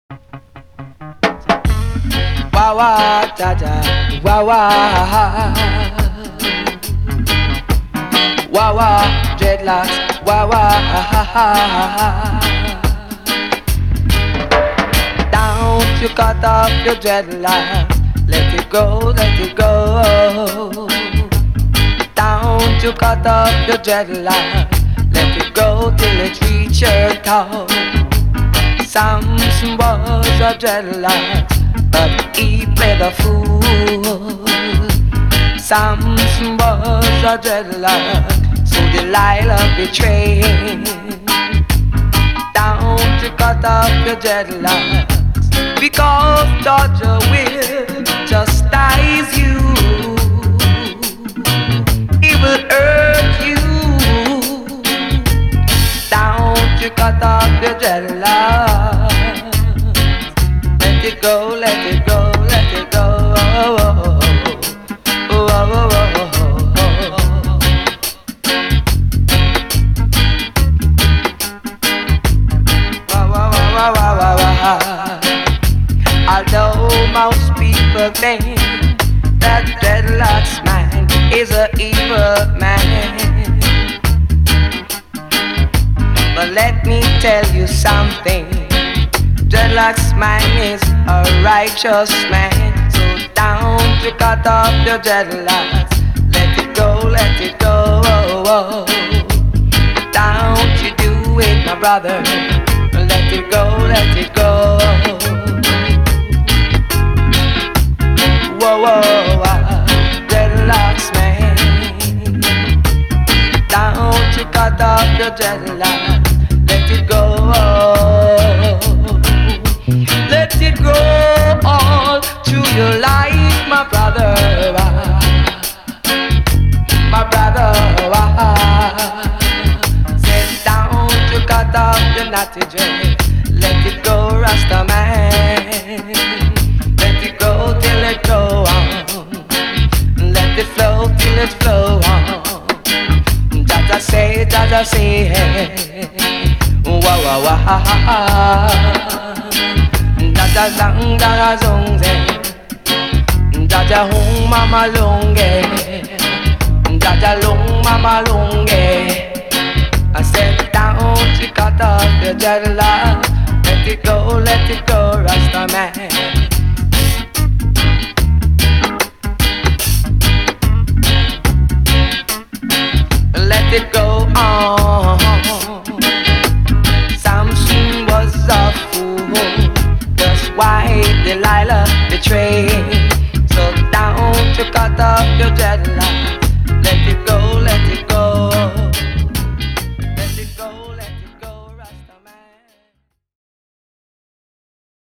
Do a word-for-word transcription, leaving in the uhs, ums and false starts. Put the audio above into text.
Wah wah da da, wah wah, wah wah, dreadlocks, wah wah. Don't you cut off your dreadlocks, let it go, let it go. Don't you cut off your dreadlocks, let it go till it reach your toe. Samson was a dreadlock, but he played a fool. Samson was a dreadlock, so Delilah betrayed. Don't you cut off your dreadlocks, because Georgia will chastise you. He will hurt you. Don't you cut off your dreadlocks. Let it go, let it go, let it go. Oh, oh, oh, oh, oh, oh. Wah, wah, wah, wah, wah, wah. Although most people think that dreadlocks man is an evil man, but let me tell you something. Dreadlocks man is a righteous man. So don't you cut off your dreadlocks. Let it go, let it go. Don't you do it, my brother. Let it go, let it go. Whoa, whoa, whoa. Dreadlocks man. Don't you cut off your dreadlocks. Let it go. Let it go all through your life, my brother, my brother. Sit down to cut off your natty dread. Let it go, Rasta man. Let it go till it go on. Let it flow till it flow on. Jaja say, Jaja say, wah wah wah. Jaja zang jaja zongze, Jaja hung mama longe, Jaja long mama longe. I said down, she cut off the dreadlock. Let it go, let it go, Rasta man. Let it go on. Samson was a fool. Why Delilah betrayed?